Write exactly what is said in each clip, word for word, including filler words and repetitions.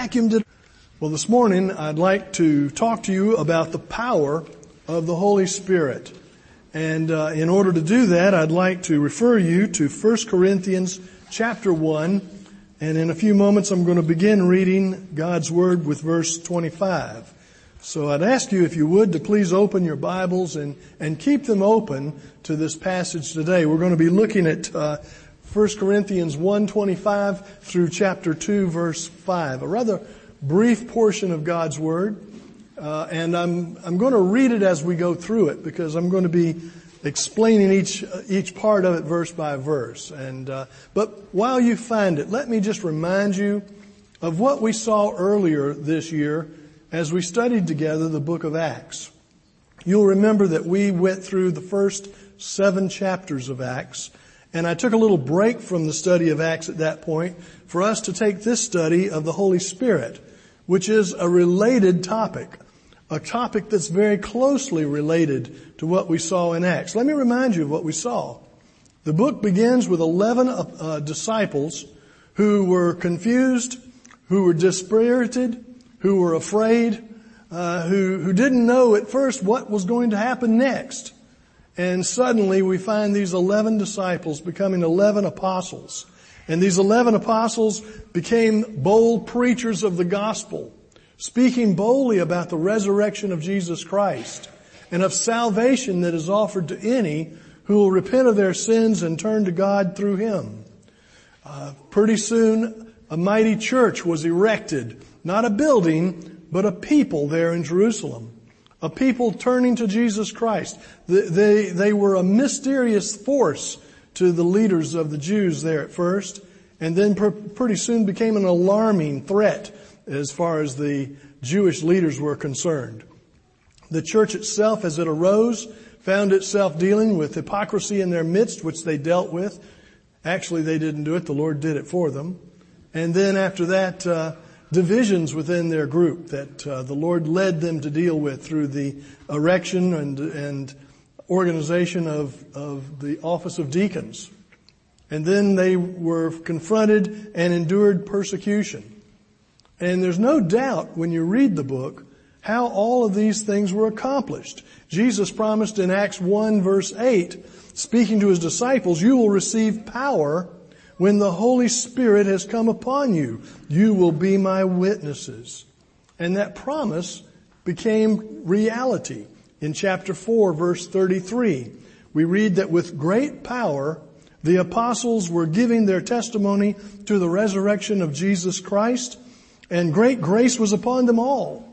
vacuumed it. Well, this morning I'd like to talk to you about the power of the Holy Spirit. And uh, in order to do that, I'd like to refer you to First Corinthians chapter one. And in a few moments I'm going to begin reading God's Word with verse twenty-five. So I'd ask you, if you would, to please open your Bibles and, and keep them open to this passage today. We're going to be looking at uh, First Corinthians one twenty-five through chapter two, verse five. A rather brief portion of God's Word. Uh, and I'm, I'm going to read it as we go through it, because I'm going to be explaining each, uh, each part of it verse by verse. And, uh, but while you find it, let me just remind you of what we saw earlier this year as we studied together the book of Acts. You'll remember that we went through the first seven chapters of Acts, and I took a little break from the study of Acts at that point for us to take this study of the Holy Spirit, which is a related topic. A topic that's very closely related to what we saw in Acts. Let me remind you of what we saw. The book begins with eleven uh, disciples who were confused, who were dispirited, who were afraid, uh, who, who didn't know at first what was going to happen next. And suddenly we find these eleven disciples becoming eleven apostles. And these eleven apostles became bold preachers of the gospel, speaking boldly about the resurrection of Jesus Christ and of salvation that is offered to any who will repent of their sins and turn to God through Him. Uh, pretty soon, a mighty church was erected. Not a building, but a people there in Jerusalem. A people turning to Jesus Christ. They, they, they were a mysterious force to the leaders of the Jews there at first, and then pr- pretty soon became an alarming threat as far as the Jewish leaders were concerned. The church itself, as it arose, found itself dealing with hypocrisy in their midst, which they dealt with. Actually, they didn't do it. The Lord did it for them. And then after that, uh, divisions within their group that uh, the Lord led them to deal with through the erection and, and organization of, of the office of deacons. And then they were confronted and endured persecution. And there's no doubt when you read the book how all of these things were accomplished. Jesus promised in Acts one verse eight, speaking to His disciples, "You will receive power when the Holy Spirit has come upon you. You will be my witnesses." And that promise became reality. In chapter four verse thirty-three, we read that with great power the apostles were giving their testimony to the resurrection of Jesus Christ, and great grace was upon them all.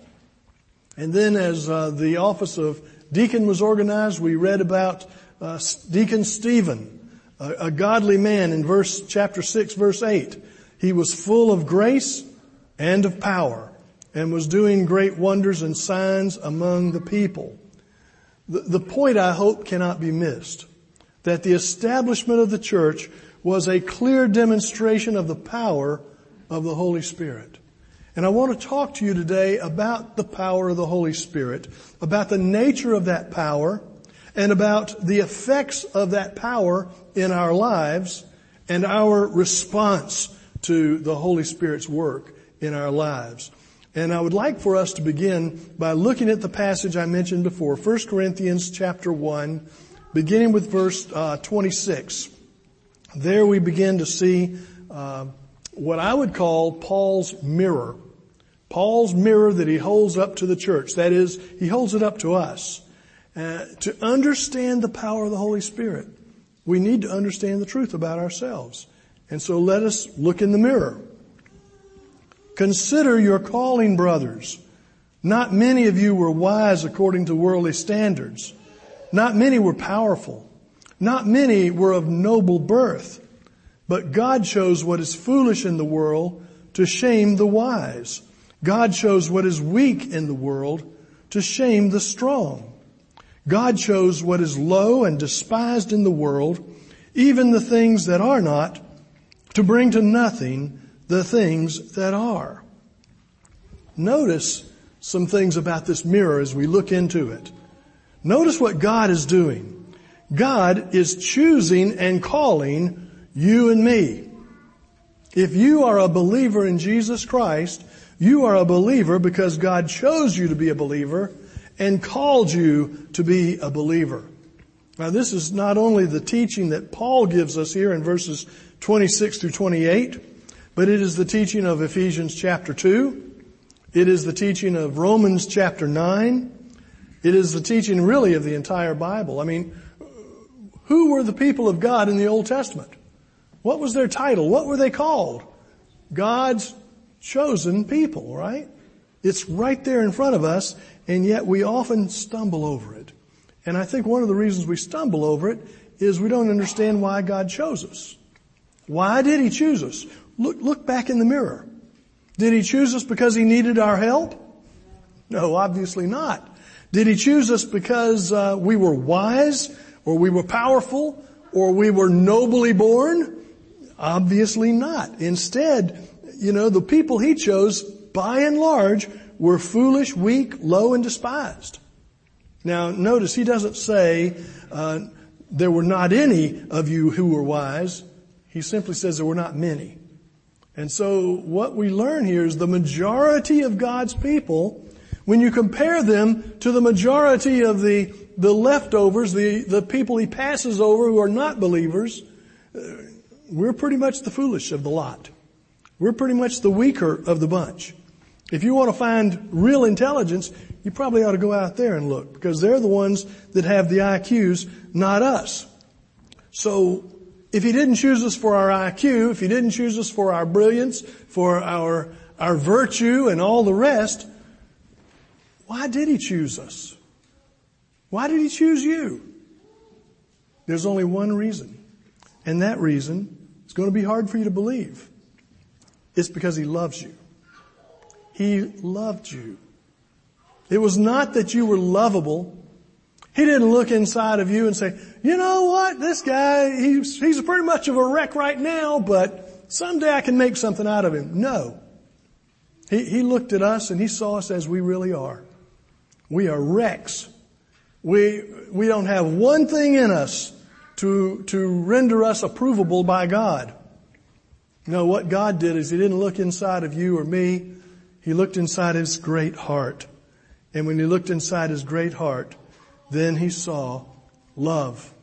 And then as uh, the office of deacon was organized, we read about uh, Deacon Stephen, a, a godly man in verse chapter six, verse eight. He was full of grace and of power, and was doing great wonders and signs among the people. The, the point, I hope, cannot be missed, that the establishment of the church was a clear demonstration of the power of the Holy Spirit. And I want to talk to you today about the power of the Holy Spirit, about the nature of that power, and about the effects of that power in our lives and our response to the Holy Spirit's work in our lives. And I would like for us to begin by looking at the passage I mentioned before, First Corinthians chapter one, beginning with verse uh, twenty-six. There we begin to see uh, what I would call Paul's mirror. Paul's mirror that he holds up to the church. That is, he holds it up to us. Uh, to understand the power of the Holy Spirit, we need to understand the truth about ourselves. And so let us look in the mirror. "Consider your calling, brothers. Not many of you were wise according to worldly standards. Not many were powerful. Not many were of noble birth. But God chose what is foolish in the world to shame the wise. God chose what is weak in the world to shame the strong. God chose what is low and despised in the world, even the things that are not, to bring to nothing the things that are." Notice some things about this mirror as we look into it. Notice what God is doing. God is choosing and calling you and me. If you are a believer in Jesus Christ, You are a believer because God chose you to be a believer and called you to be a believer. Now this is not only the teaching that Paul gives us here in verses twenty-six through twenty-eight, but it is the teaching of Ephesians chapter two. It is the teaching of Romans chapter nine. It is the teaching really of the entire Bible. I mean, who were the people of God in the Old Testament? What was their title? What were they called? God's chosen people, right? It's right there in front of us, and yet we often stumble over it. And I think one of the reasons we stumble over it is we don't understand why God chose us. Why did He choose us? Look, look back in the mirror. Did He choose us because He needed our help? No, obviously not. Did He choose us because uh, we were wise, or we were powerful, or we were nobly born? Obviously not. Instead, you know, the people He chose, by and large, were foolish, weak, low, and despised. Now, notice He doesn't say, uh, there were not any of you who were wise. He simply says there were not many. And so what we learn here is the majority of God's people, when you compare them to the majority of the, the leftovers, the, the people He passes over who are not believers, uh, we're pretty much the foolish of the lot. We're pretty much the weaker of the bunch. If you want to find real intelligence, you probably ought to go out there and look, because they're the ones that have the I Qs, not us. So if He didn't choose us for our I Q, if He didn't choose us for our brilliance, for our, our virtue and all the rest, why did He choose us? Why did He choose you? There's only one reason. And that reason is going to be hard for you to believe. It's because He loves you. He loved you. It was not that you were lovable. He didn't look inside of you and say, you know what, this guy, he's, he's pretty much of a wreck right now, but someday I can make something out of him. No. He, he looked at us and He saw us as we really are. We are wrecks. We, we don't have one thing in us to, to render us approvable by God. No, what God did is He didn't look inside of you or me. He looked inside His great heart. And when He looked inside His great heart, then He saw love.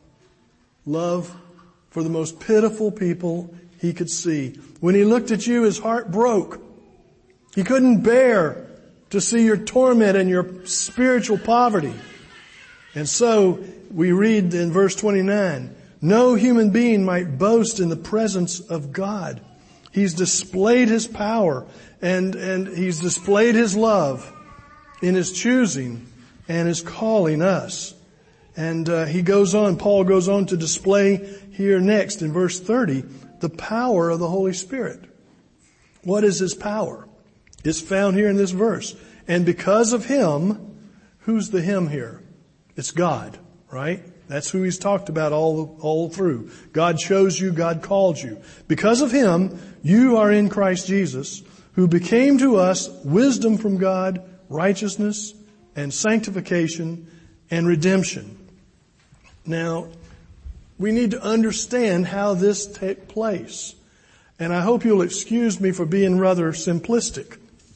Love for the most pitiful people He could see. When He looked at you, His heart broke. He couldn't bear to see your torment and your spiritual poverty. And so we read in verse twenty-nine, no human being might boast in the presence of God. He's displayed His power and, and He's displayed His love in His choosing and His calling us. And uh, he goes on, Paul goes on to display here next in verse thirty, the power of the Holy Spirit. What is His power? It's found here in this verse. And because of Him, who's the Him here? It's God, right? That's who He's talked about all, all through. God chose you, God called you. Because of Him, you are in Christ Jesus, who became to us wisdom from God, righteousness and sanctification and redemption. Now, we need to understand how this took place. And I hope you'll excuse me for being rather simplistic.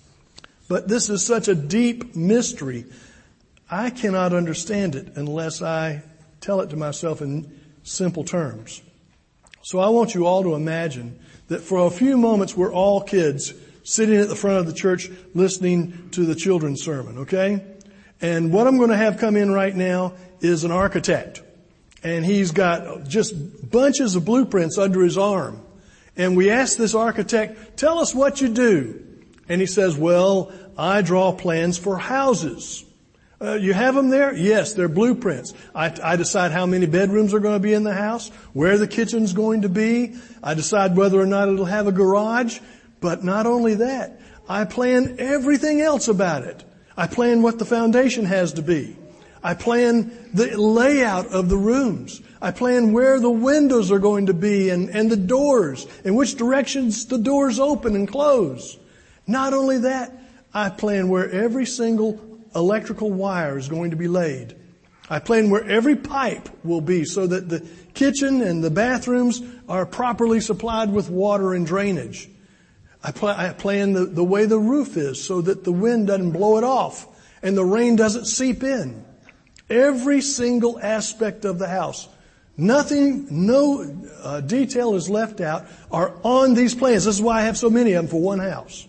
But this is such a deep mystery. I cannot understand it unless I tell it to myself in simple terms. So I want you all to imagine that for a few moments we're all kids sitting at the front of the church listening to the children's sermon, okay? And what I'm going to have come in right now is an architect. And he's got just bunches of blueprints under his arm. And we ask this architect, tell us what you do. And he says, well, I draw plans for houses. Uh, you have them there? Yes, they're blueprints. I, I decide how many bedrooms are going to be in the house, where the kitchen's going to be. I decide whether or not it'll have a garage. But not only that, I plan everything else about it. I plan what the foundation has to be. I plan the layout of the rooms. I plan where the windows are going to be and, and the doors, and which directions the doors open and close. Not only that, I plan where every single electrical wire is going to be laid. I plan where every pipe will be so that the kitchen and the bathrooms are properly supplied with water and drainage. I, pl- I plan the, the way the roof is so that the wind doesn't blow it off and the rain doesn't seep in. Every single aspect of the house. Nothing, no uh, detail is left out, are on these plans. This is why I have so many of them for one house.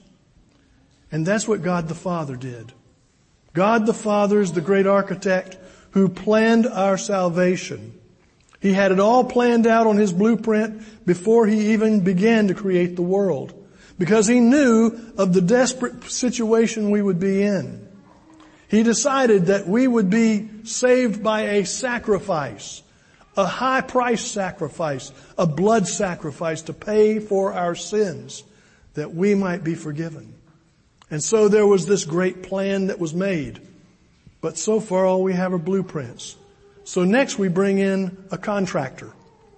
And that's what God the Father did. God the Father is the great architect who planned our salvation. He had it all planned out on His blueprint before He even began to create the world, because He knew of the desperate situation we would be in. He decided that we would be saved by a sacrifice, a high price sacrifice, a blood sacrifice to pay for our sins, that we might be forgiven. And so there was this great plan that was made. But so far all we have are blueprints. So next we bring in a contractor.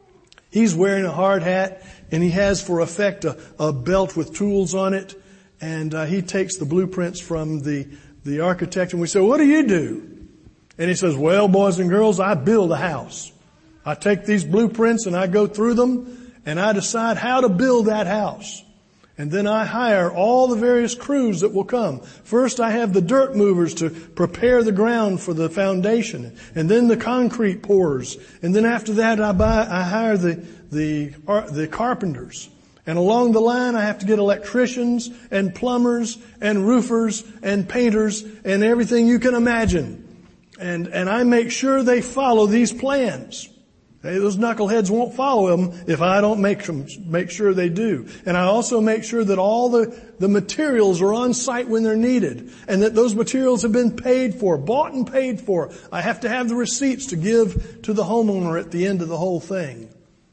He's wearing a hard hat and he has for effect a, a belt with tools on it. And uh, he takes the blueprints from the, the architect and we say, what do you do? And he says, well, boys and girls, I build a house. I take these blueprints and I go through them and I decide how to build that house. And then I hire all the various crews that will come. First I have the dirt movers to prepare the ground for the foundation. And then the concrete pours. And then after that I buy, I hire the, the, the carpenters. And along the line I have to get electricians and plumbers and roofers and painters and everything you can imagine. And, and I make sure they follow these plans. Hey, those knuckleheads won't follow them if I don't make them, make sure they do. And I also make sure that all the, the materials are on site when they're needed and that those materials have been paid for, bought and paid for. I have to have the receipts to give to the homeowner at the end of the whole thing.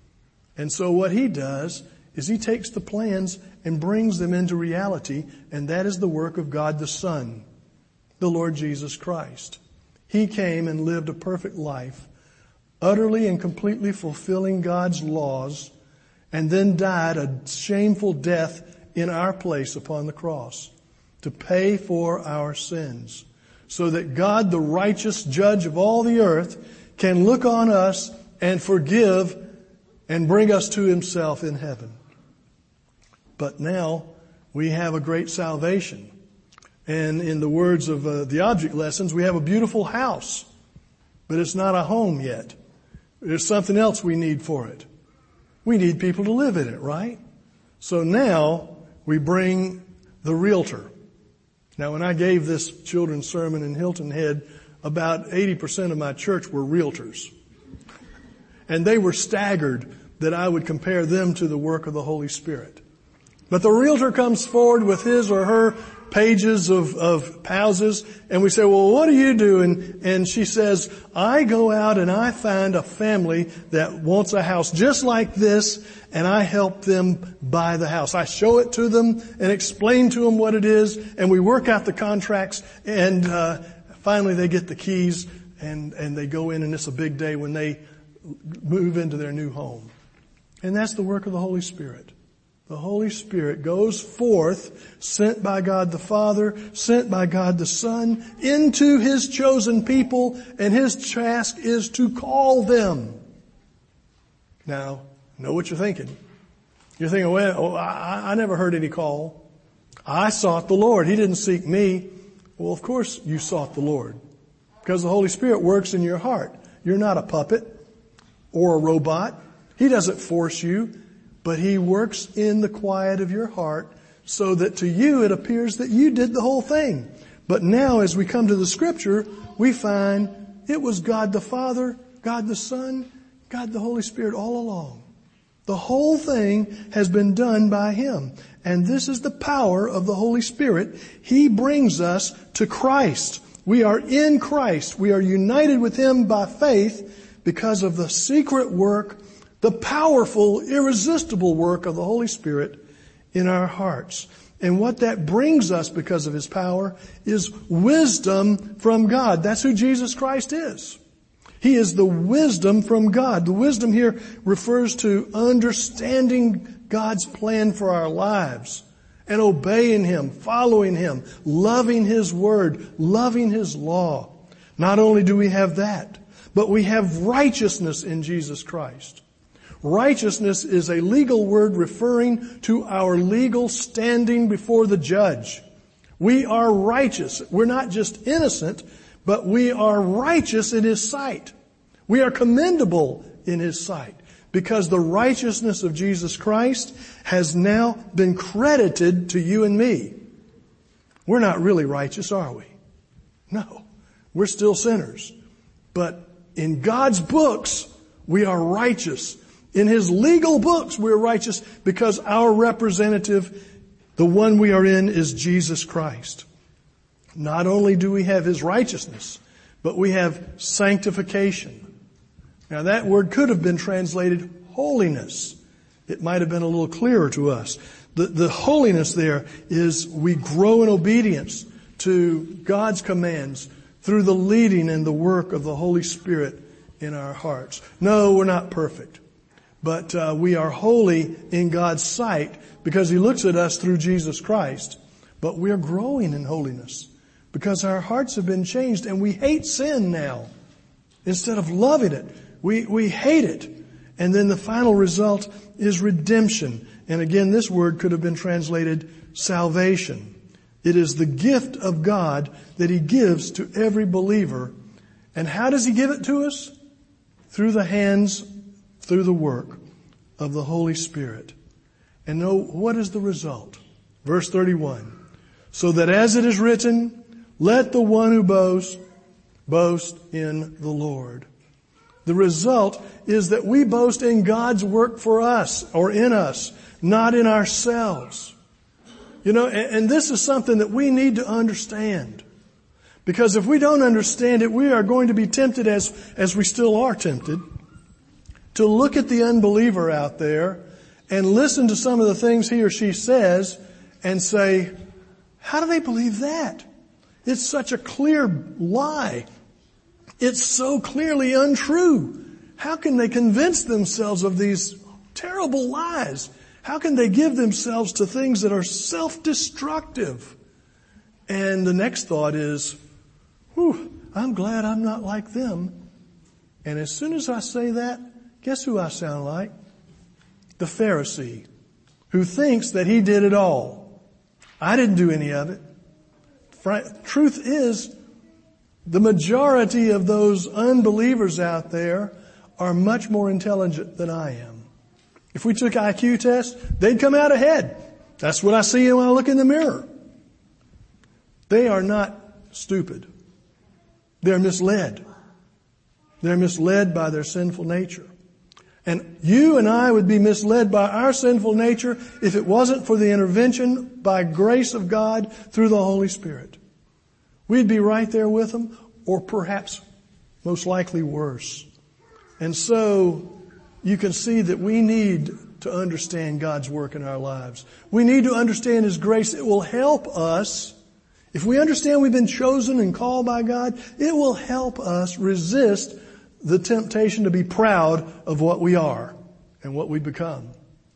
And so what he does is he takes the plans and brings them into reality, and that is the work of God the Son, the Lord Jesus Christ. He came and lived a perfect life, utterly and completely fulfilling God's laws, and then died a shameful death in our place upon the cross to pay for our sins, so that God, the righteous judge of all the earth, can look on us and forgive and bring us to Himself in heaven. But now we have a great salvation. And in the words of uh, the object lessons, we have a beautiful house, but it's not a home yet. There's something else we need for it. We need people to live in it, right? So now we bring the realtor. Now when I gave this children's sermon in Hilton Head, about eighty percent of my church were realtors. And they were staggered that I would compare them to the work of the Holy Spirit. But the realtor comes forward with his or her pages of, of houses, and we say, well, what do you do? And, and she says, I go out and I find a family that wants a house just like this, and I help them buy the house. I show it to them and explain to them what it is, and we work out the contracts, and uh, finally they get the keys, and, and they go in, and it's a big day when they move into their new home. And that's the work of the Holy Spirit. The Holy Spirit goes forth, sent by God the Father, sent by God the Son, into His chosen people, and His task is to call them. Now, know what you're thinking. You're thinking, well, oh, I, I never heard any call. I sought the Lord. He didn't seek me. Well, of course you sought the Lord, because the Holy Spirit works in your heart. You're not a puppet or a robot. He doesn't force you. But He works in the quiet of your heart so that to you it appears that you did the whole thing. But now as we come to the Scripture, we find it was God the Father, God the Son, God the Holy Spirit all along. The whole thing has been done by Him. And this is the power of the Holy Spirit. He brings us to Christ. We are in Christ. We are united with Him by faith because of the secret work, the powerful, irresistible work of the Holy Spirit in our hearts. And what that brings us because of His power is wisdom from God. That's who Jesus Christ is. He is the wisdom from God. The wisdom here refers to understanding God's plan for our lives and obeying Him, following Him, loving His Word, loving His law. Not only do we have that, but we have righteousness in Jesus Christ. Righteousness is a legal word referring to our legal standing before the judge. We are righteous. We're not just innocent, but we are righteous in His sight. We are commendable in His sight because the righteousness of Jesus Christ has now been credited to you and me. We're not really righteous, are we? No. We're still sinners. But in God's books, we are righteous. In His legal books, we're righteous because our representative, the one we are in, is Jesus Christ. Not only do we have His righteousness, but we have sanctification. Now that word could have been translated holiness. It might have been a little clearer to us. The, the holiness there is we grow in obedience to God's commands through the leading and the work of the Holy Spirit in our hearts. No, we're not perfect. But uh, we are holy in God's sight because He looks at us through Jesus Christ. But we're growing in holiness because our hearts have been changed and we hate sin now. Instead of loving it, we, we hate it. And then the final result is redemption. And again, this word could have been translated salvation. It is the gift of God that He gives to every believer. And how does He give it to us? Through the hands, through the work of the Holy Spirit. And know what is the result? Verse thirty-one. So that as it is written, let the one who boasts, boast in the Lord. The result is that we boast in God's work for us or in us, not in ourselves. You know, and, and this is something that we need to understand. Because if we don't understand it, we are going to be tempted, as, as we still are tempted, to look at the unbeliever out there and listen to some of the things he or she says and say, how do they believe that? It's such a clear lie. It's so clearly untrue. How can they convince themselves of these terrible lies? How can they give themselves to things that are self-destructive? And the next thought is, whew, I'm glad I'm not like them. And as soon as I say that, guess who I sound like? The Pharisee, who thinks that he did it all. I didn't do any of it. Truth is, the majority of those unbelievers out there are much more intelligent than I am. If we took I Q tests, they'd come out ahead. That's what I see when I look in the mirror. They are not stupid. They're misled. They're misled by their sinful nature. And you and I would be misled by our sinful nature if it wasn't for the intervention by grace of God through the Holy Spirit. We'd be right there with them, or perhaps most likely worse. And so you can see that we need to understand God's work in our lives. We need to understand His grace. It will help us. If we understand we've been chosen and called by God, it will help us resist the temptation to be proud of what we are and what we become.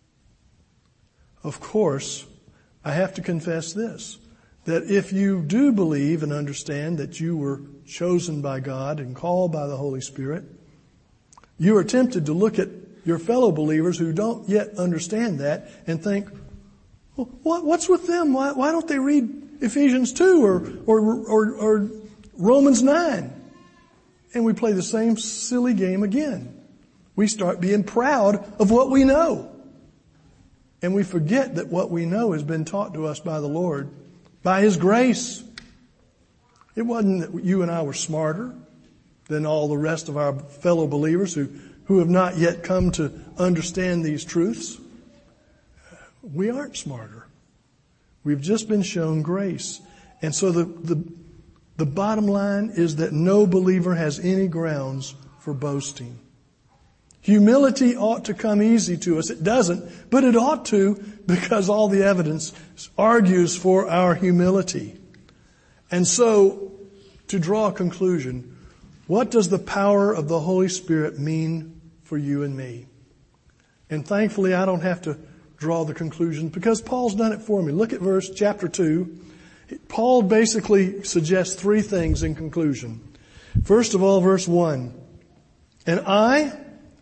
Of course, I have to confess this, that if you do believe and understand that you were chosen by God and called by the Holy Spirit, you are tempted to look at your fellow believers who don't yet understand that and think, well, what, what's with them? Why, why don't they read Ephesians two or, or, or, or Romans nine? And we play the same silly game again. We start being proud of what we know. And we forget that what we know has been taught to us by the Lord, by His grace. It wasn't that you and I were smarter than all the rest of our fellow believers who, who have not yet come to understand these truths. We aren't smarter. We've just been shown grace. And so the, the, the bottom line is that no believer has any grounds for boasting. Humility ought to come easy to us. It doesn't, but it ought to, because all the evidence argues for our humility. And so, to draw a conclusion, what does the power of the Holy Spirit mean for you and me? And thankfully, I don't have to draw the conclusion because Paul's done it for me. Look at verse chapter two. Paul basically suggests three things in conclusion. First of all, verse one. And I,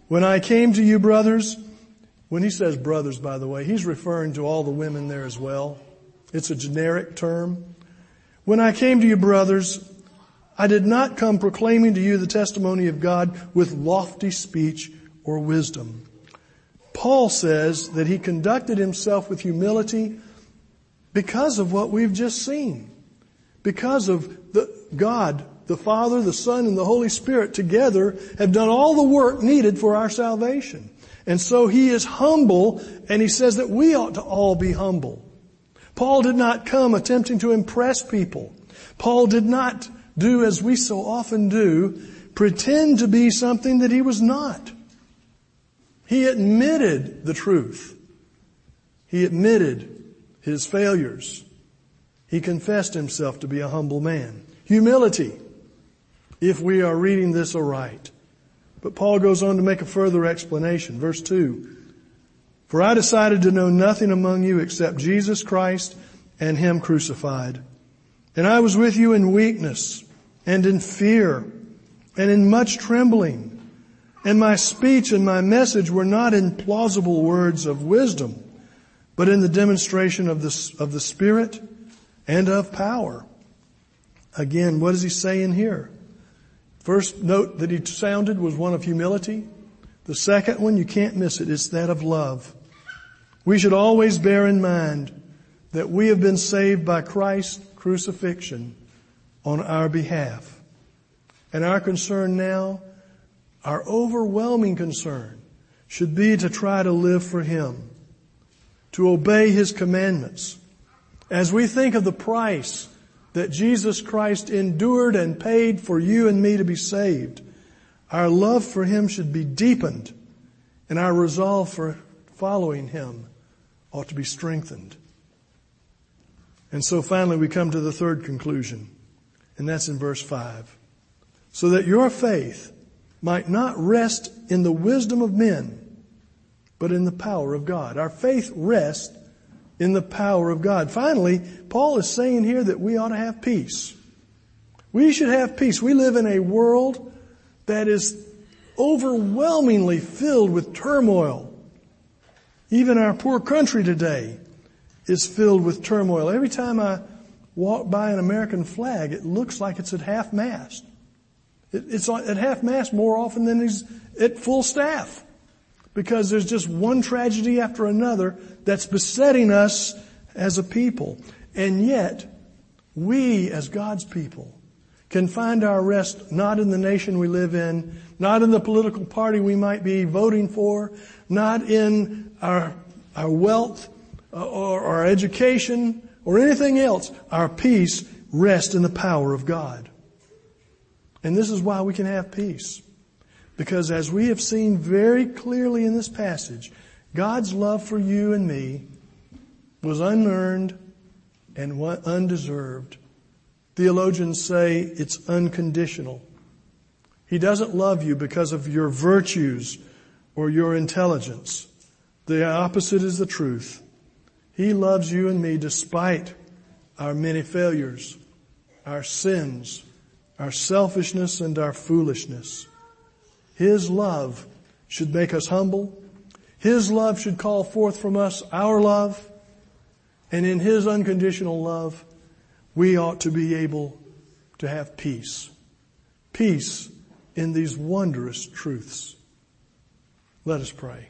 When I came to you, brothers, when he says brothers, by the way, he's referring to all the women there as well. It's a generic term. When I came to you, brothers, I did not come proclaiming to you the testimony of God with lofty speech or wisdom. Paul says that he conducted himself with humility because of what we've just seen. Because of the God, the Father, the Son, and the Holy Spirit together have done all the work needed for our salvation. And so he is humble, and he says that we ought to all be humble. Paul did not come attempting to impress people. Paul did not do, as we so often do, pretend to be something that he was not. He admitted the truth. He admitted his failures. He confessed himself to be a humble man. Humility, if we are reading this aright. But Paul goes on to make a further explanation. Verse two. For I decided to know nothing among you except Jesus Christ and Him crucified. And I was with you in weakness and in fear and in much trembling. And my speech and my message were not in plausible words of wisdom, but in the demonstration of the, of the Spirit and of power. Again, what is he saying here? First note that he sounded was one of humility. The second one, you can't miss it, it's that of love. We should always bear in mind that we have been saved by Christ's crucifixion on our behalf. And our concern now, our overwhelming concern, should be to try to live for Him, to obey His commandments. As we think of the price that Jesus Christ endured and paid for you and me to be saved, our love for Him should be deepened, and our resolve for following Him ought to be strengthened. And so finally we come to the third conclusion, and that's in verse five. So that your faith might not rest in the wisdom of men, but in the power of God. Our faith rests in the power of God. Finally, Paul is saying here that we ought to have peace. We should have peace. We live in a world that is overwhelmingly filled with turmoil. Even our poor country today is filled with turmoil. Every time I walk by an American flag, it looks like it's at half-mast. It, it's at half-mast more often than it's at full staff, because there's just one tragedy after another that's besetting us as a people. And yet, we as God's people can find our rest not in the nation we live in, not in the political party we might be voting for, not in our, our wealth or our education or anything else. Our peace rests in the power of God. And this is why we can have peace. Because as we have seen very clearly in this passage, God's love for you and me was unearned and undeserved. Theologians say it's unconditional. He doesn't love you because of your virtues or your intelligence. The opposite is the truth. He loves you and me despite our many failures, our sins, our selfishness, and our foolishness. His love should make us humble. His love should call forth from us our love. And in His unconditional love, we ought to be able to have peace. Peace in these wondrous truths. Let us pray.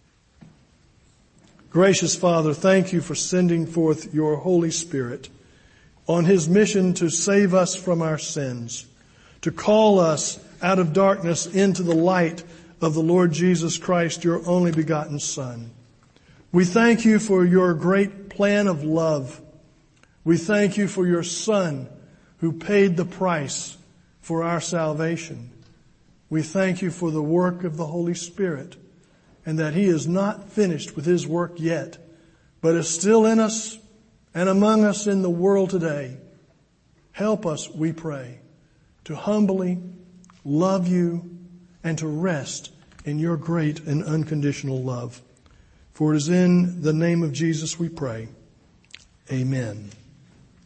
Gracious Father, thank you for sending forth your Holy Spirit on His mission to save us from our sins, to call us out of darkness into the light of the Lord Jesus Christ, your only begotten Son. We thank you for your great plan of love. We thank you for your Son who paid the price for our salvation. We thank you for the work of the Holy Spirit, and that He is not finished with His work yet, but is still in us and among us in the world today. Help us, we pray, to humbly love you and to rest in your great and unconditional love. For it is in the name of Jesus we pray. Amen.